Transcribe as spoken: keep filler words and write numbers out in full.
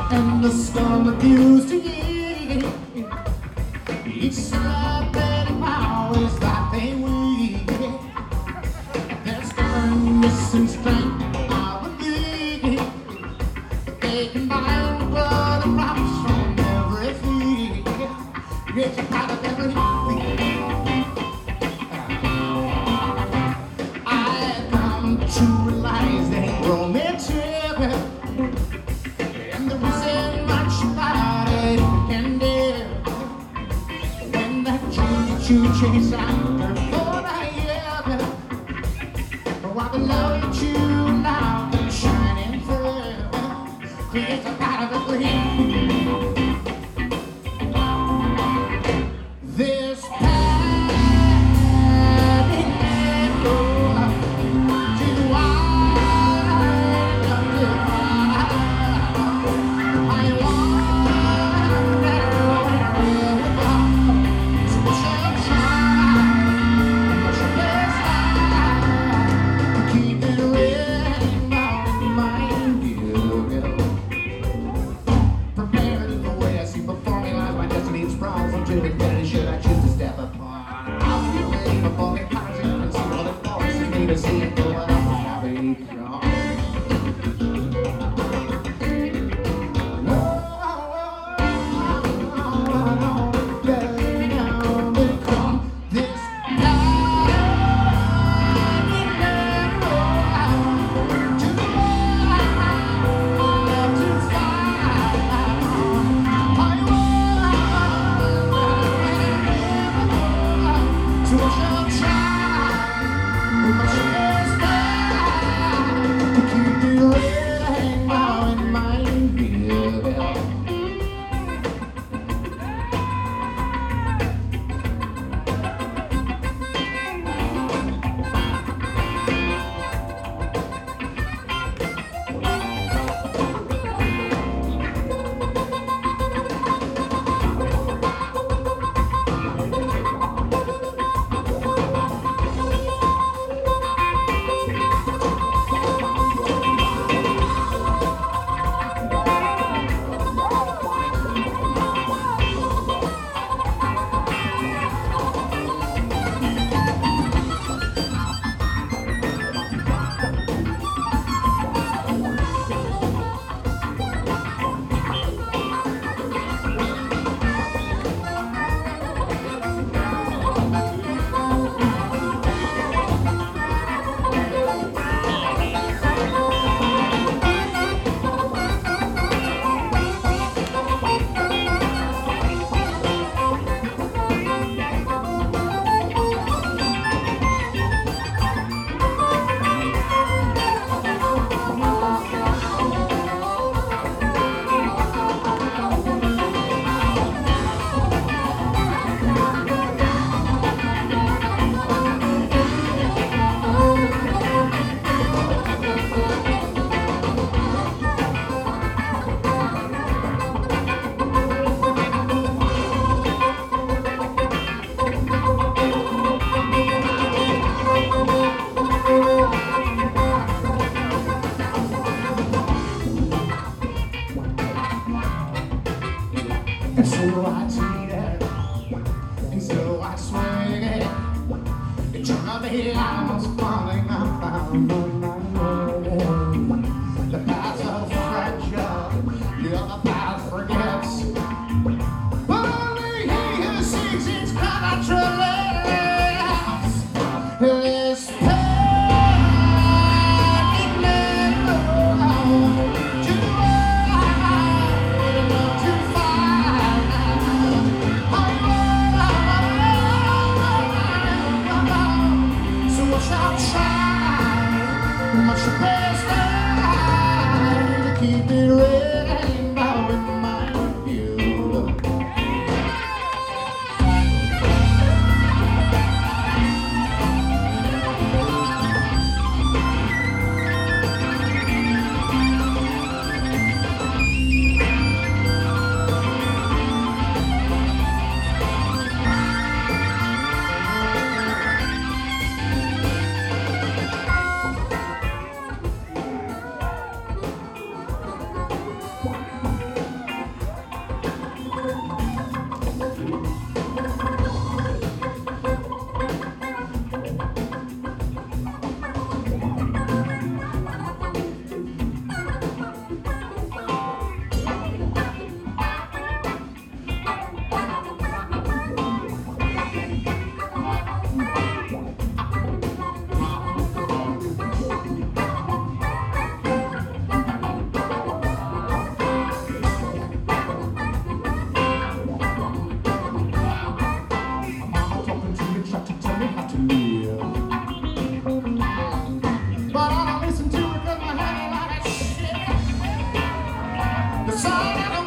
and the storm refused to yield. Each celebrating powers that they wield. Their sternness and strength are revealed. They combine the blood and rocks from every field. It's a part of every field. I've come to realize they ain't romantic, and there isn't much about it can do. When that choo-choo chase after for a year, while the love that you now is shining through creates a part of the green. This should I choose to step upon? I'll be waiting before it comes in and see what it forces me to see it going up and have it wrong. And so I tweet it, and so I swing it. The turn of the head, I was falling off on my way. The path's so fragile, the other path forgets. Only he who seeks its contrary is I'll try The sun and the